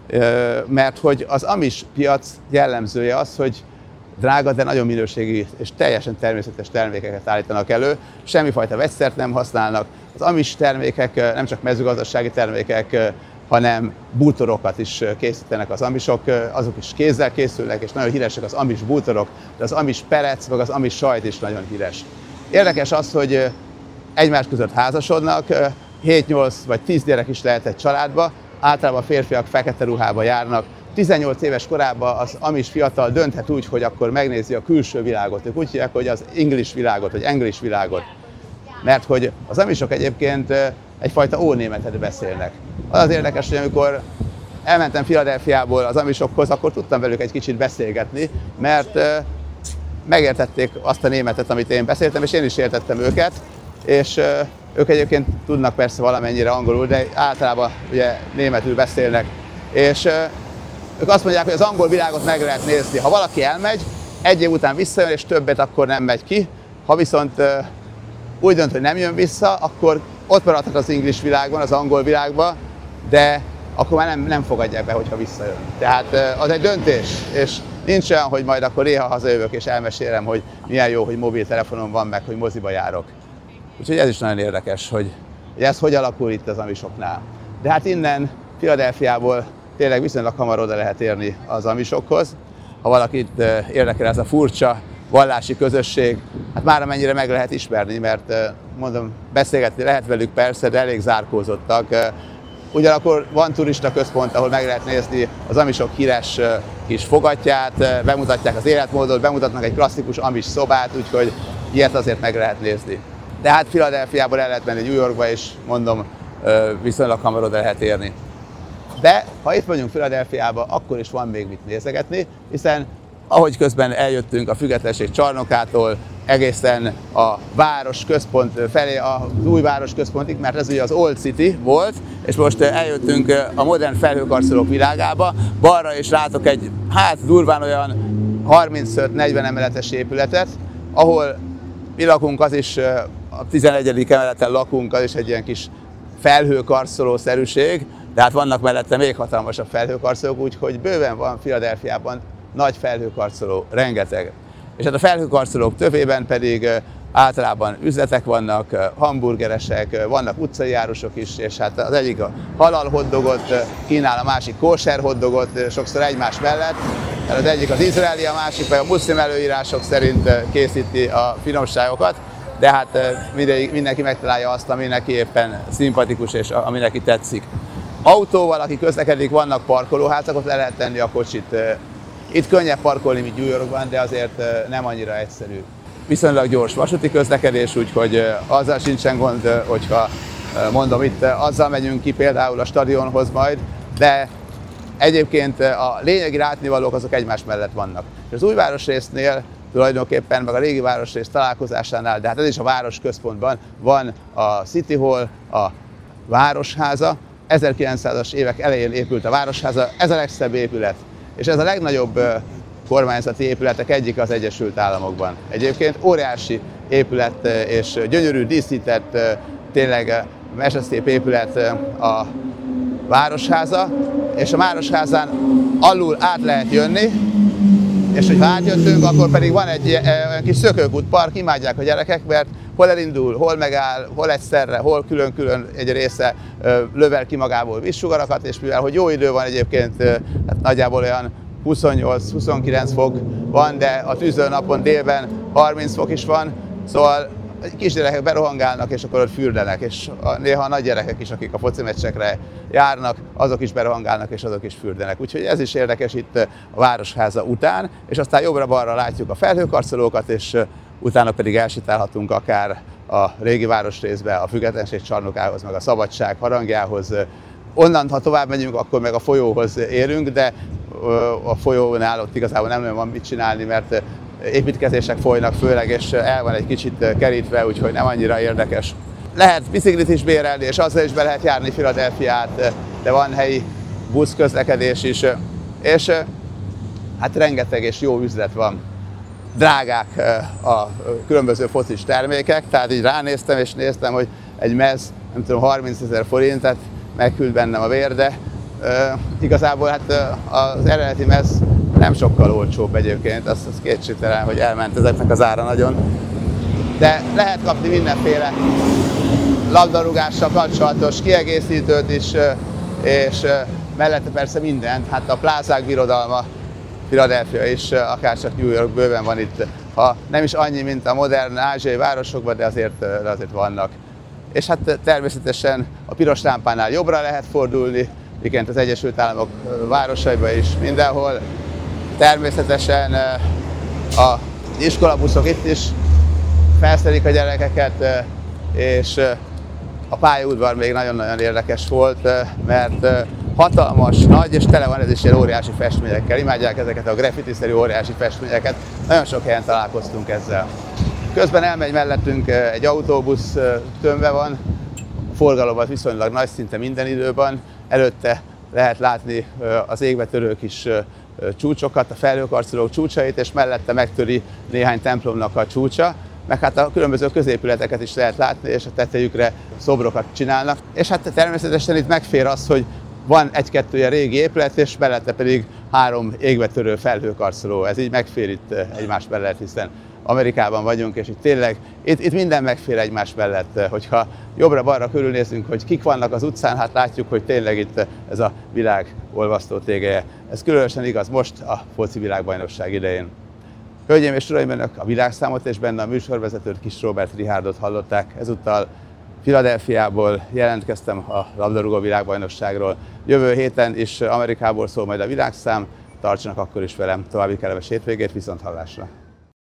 mert hogy az amis piac jellemzője az, hogy drága, de nagyon minőségi és teljesen természetes termékeket állítanak elő, semmifajta vegyszert nem használnak. Az amis termékek nem csak mezőgazdasági termékek, hanem bútorokat is készítenek az amisok, azok is kézzel készülnek, és nagyon híresek az amis bútorok, de az amis perec, meg az amis sajt is nagyon híres. Érdekes az, hogy egymás között házasodnak, hét-nyolc vagy tíz gyerek is lehet egy családba, általában a férfiak fekete ruhába járnak. tizennyolc éves korában az amis fiatal dönthet úgy, hogy akkor megnézi a külső világot. Ők úgy hívják, hogy az English világot, vagy English világot. Mert hogy az amisok egyébként egyfajta ónémetet beszélnek. Az az érdekes, hogy amikor elmentem Philadelphiából az amisokhoz, akkor tudtam velük egy kicsit beszélgetni, mert megértették azt a németet, amit én beszéltem, és én is értettem őket, és ők egyébként tudnak persze valamennyire angolul, de általában ugye németül beszélnek. És ők azt mondják, hogy az angol világot meg lehet nézni. Ha valaki elmegy, egy év után visszajön, és többet akkor nem megy ki. Ha viszont úgy dönt, hogy nem jön vissza, akkor ott maradhat az English világban, az angol világban, de akkor már nem, nem fogadják be, hogyha visszajön. Tehát az egy döntés, és nincs olyan, hogy majd akkor néha hazajövök és elmesélem, hogy milyen jó, hogy mobiltelefonom van, meg hogy moziba járok. Úgyhogy ez is nagyon érdekes, hogy, hogy ez hogy alakul itt az amisoknál. De hát innen, Philadelphiából tényleg viszonylag hamar oda lehet érni az amisokhoz. Ha valakit érdekel ez a furcsa vallási közösség, hát már amennyire meg lehet ismerni, mert mondom, beszélgetni lehet velük persze, de elég zárkózottak. Ugyanakkor van turista központ, ahol meg lehet nézni az amisok híres kis fogatját, bemutatják az életmódot, bemutatnak egy klasszikus amis szobát, úgyhogy ilyet azért meg lehet nézni. De hát Philadelphiából el lehet menni New Yorkba, és mondom, viszonylag hamar oda lehet érni. De ha itt vagyunk Philadelphiába, akkor is van még mit nézegetni, hiszen ahogy közben eljöttünk a Függetlenség csarnokától egészen a város központ felé, az új város központig, mert ez ugye az Old City volt, és most eljöttünk a modern felhőkarcolók világába. Balra is látok egy, hát durván olyan harmincöt-negyven emeletes épületet, ahol mi lakunk, az is a tizenegyedik emeleten lakunk, az is egy ilyen kis felhőkarcoló-szerűség, de hát vannak mellette még hatalmasabb felhőkarcolók, úgyhogy bőven van Philadelphiában nagy felhőkarcoló, rengeteg. És hát a felhőkarcolók tövében pedig általában üzletek vannak, hamburgeresek, vannak utcai árusok is, és hát az egyik a halal hotdogot kínál, a másik kóser hotdogot, sokszor egymás mellett. Az egyik az izraeli, a másik vagy a muszlim előírások szerint készíti a finomságokat, de hát mindenki megtalálja azt, ami neki éppen szimpatikus és ami neki tetszik. Autóval, aki közlekedik, vannak parkolóházak, ott le lehet tenni a kocsit. Itt könnyebb parkolni, mint New Yorkban, de azért nem annyira egyszerű. Viszonylag gyors vasúti közlekedés, úgyhogy azzal sincsen gond, hogyha mondom, itt azzal megyünk ki például a stadionhoz majd, de egyébként a lényegi látnivalók azok egymás mellett vannak. És az új városrésznél tulajdonképpen, meg a régi városrész találkozásánál, de hát ez is a városközpontban van a City Hall, a Városháza. ezerkilencszázas évek elején épült a Városháza, ez a legszebb épület. És ez a legnagyobb kormányzati épületek egyik az Egyesült Államokban. Egyébként óriási épület és gyönyörű, díszített, tényleg meseszép épület a Városháza, és a Városházán alul át lehet jönni, és hogyha átjöttünk, akkor pedig van egy olyan kis szökőkútpark, imádják a gyerekek, mert hol elindul, hol megáll, hol egyszerre, hol külön-külön egy része lövel ki magából vízsugarakat, és mivel hogy jó idő van egyébként, hát nagyjából olyan huszonnyolc-huszonkilenc fok van, de a tűző napon délben harminc fok is van, szóval kisgyerekek berohangálnak, és akkor ott fürdenek, és néha a nagy gyerekek is, akik a foci meccsekre járnak, azok is berohangálnak, és azok is fürdenek. Úgyhogy ez is érdekes itt a Városháza után, és aztán jobbra-balra látjuk a felhőkarcolókat, és utána pedig elsétálhatunk akár a régi városrészbe, a Függetlenség csarnokához, meg a Szabadság harangjához. Onnan, ha tovább megyünk, akkor meg a folyóhoz érünk, de a folyónál ott igazából nem nagyon van mit csinálni, mert építkezések folynak főleg, és el van egy kicsit kerítve, úgyhogy nem annyira érdekes. Lehet biciklit is bérelni, és azzal is be lehet járni Philadelphiát, de van helyi buszközlekedés is, és hát rengeteg és jó üzlet van. Drágák a különböző focis termékek, tehát így ránéztem, és néztem, hogy egy mez, nem tudom, harmincezer forint, tehát megküld bennem a vér, de uh, igazából hát az eredeti mez nem sokkal olcsóbb egyébként, az, az kétségtelen, hogy elment ezeknek az ára nagyon. De lehet kapni mindenféle labdarúgással kapcsolatos kiegészítőt is, és mellette persze mindent, hát a plázák birodalma, Philadelphia is, akárcsak New York bőven van itt, ha nem is annyi, mint a modern ázsiai városokban, de azért, de azért vannak. És hát természetesen a piros lámpánál jobbra lehet fordulni, igen, az Egyesült Államok városaiban is, mindenhol. Természetesen az iskolabuszok itt is felszedik a gyerekeket, és a pályaudvar még nagyon-nagyon érdekes volt, mert hatalmas, nagy, és tele van ez is ilyen óriási festményekkel. Imádják ezeket a graffiti-szerű óriási festményeket. Nagyon sok helyen találkoztunk ezzel. Közben elmegy mellettünk egy autóbusz, tömve van, a forgalom az viszonylag nagy, szinte minden időben. Előtte lehet látni az égbe törő kis csúcsokat, a felhőkarcolók csúcsait, és mellette megtöri néhány templomnak a csúcsa, meg hát a különböző középületeket is lehet látni, és a tetejükre szobrokat csinálnak. És hát természetesen itt megfér az, hogy van egy-kettő ilyen régi épület, és mellette pedig három égbe-törő felhőkarcoló. Ez így megfér itt egymás mellett, hiszen Amerikában vagyunk, és itt tényleg itt, itt minden megfér egymás mellett. Hogyha jobbra-balra körülnézünk, hogy kik vannak az utcán, hát látjuk, hogy tényleg itt ez a világ olvasztó tégeje. Ez különösen igaz most a foci világbajnokság idején. Hölgyeim és uraim, önök a világszámot és benne a műsorvezetőt, Kis Róbert Richárdot hallották. Ezúttal Philadelphiából jelentkeztem a labdarúgó világbajnokságról. Jövő héten is Amerikából szól majd a világszám, tartsanak akkor is velem. További kellemes hétvégét, viszonthallásra!